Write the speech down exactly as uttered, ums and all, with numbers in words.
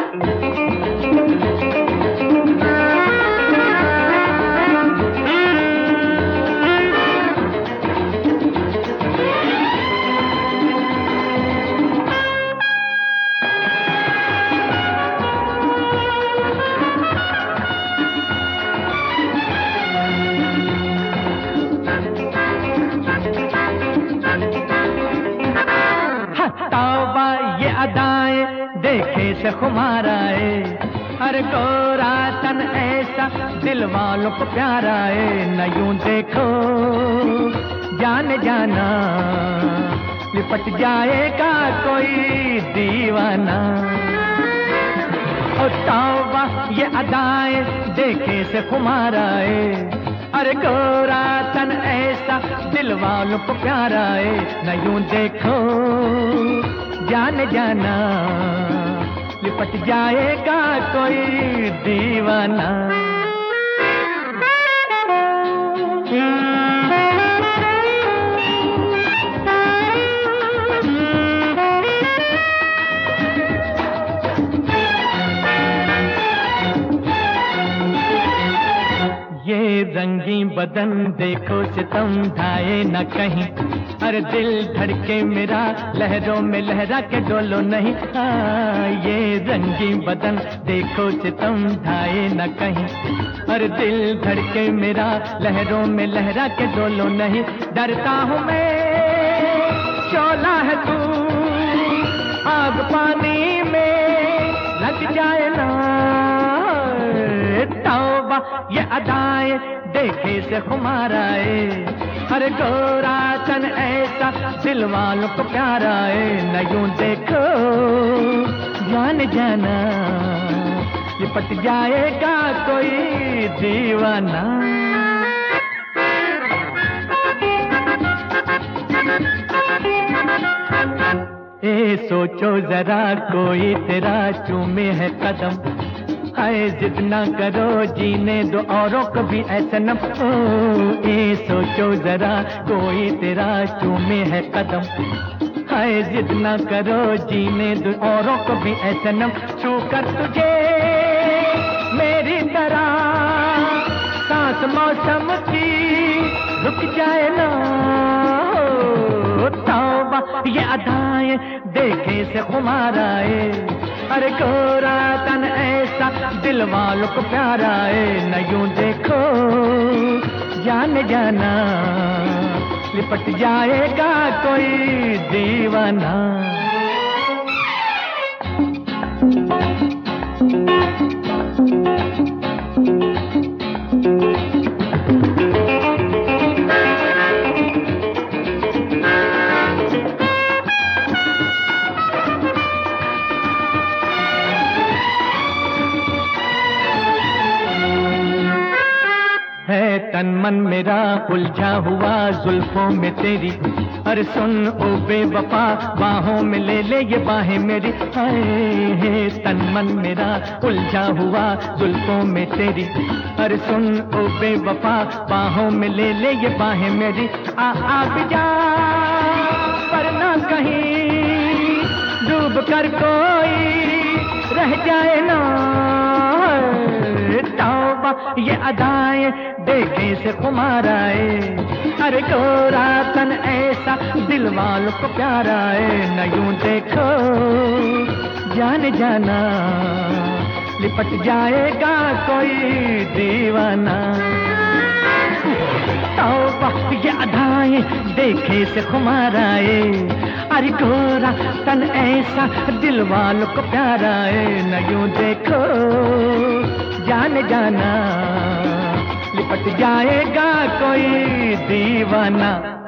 देखे से खुमारा है, हर गोरा तन ऐसा दिल वालों को प्यारा है। न यूं देखो जाने जाना, लिपट जाएगा कोई दीवाना। ओ तौबा ये अदाएं देखे से खुमारा है, अरे गोरा तन ऐसा दिल वालों को प्यारा है। न यूं देखो जाने जाना, लिपट जाएगा कोई दीवाना। ये रंगी बदन देखो सितम ढाए न कहीं, अरे दिल धड़के मेरा लहरों में लहरा के डोलो नहीं। हाँ ये रंगी बदन देखो सितम ढाए न कहीं, अरे दिल धड़के मेरा लहरों में लहरा के डोलो नहीं। डरता हूँ मैं शोला है तू आग पानी में लग जाए ना। तौबा ये अदाएं देखे से खुमारा है, हर गोरा तन ऐसा दिल वालों को प्यारा है। न यूं देखो जान जाना, लिपट जाएगा कोई दीवाना। ए सोचो जरा कोई तेरा चूमे है कदम, हाय जिद ना करो जीने दो औरों को भी ऐसा न। ए सोचो जरा कोई तेरा चूमे है कदम, हाय जिद ना करो जीने दो औरों को भी ऐसा न। छू कर तुझे मेरी तरह सांस मौसम की रुक जाए ना। तौबा ये अदाएं देखे से खुमारा है, अरे गोरा तन ऐसा दिल वालों को प्यारा है। न यूं देखो जाने जाना, लिपट जाएगा कोई दीवाना। है तन मन मेरा उलझा हुआ जुल्फों में तेरी, अरे सुन ओ बेवफा बाहों में ले ले ये बाहें मेरी। हाय है तन मन मेरा उलझा हुआ जुल्फों में तेरी, अरे सुन ओ बेवफा बाहों में ले ले ये बाहें मेरी। आ आग जा पर ना कहीं डूब कर कोई रह जाए ना। तौबा ये अदाएं देखे से खुमारा है, अरे गोरा तन ऐसा दिल वालों को प्यारा है। न यूं देखो जाने जाना, लिपट जाएगा कोई दीवाना। तौबा ये अदाएं देखे से खुमारा है, अरे गोरा तन ऐसा दिल वालों को प्यारा है। न यूं देखो जाने जाना, लिपट जाएगा कोई दीवाना।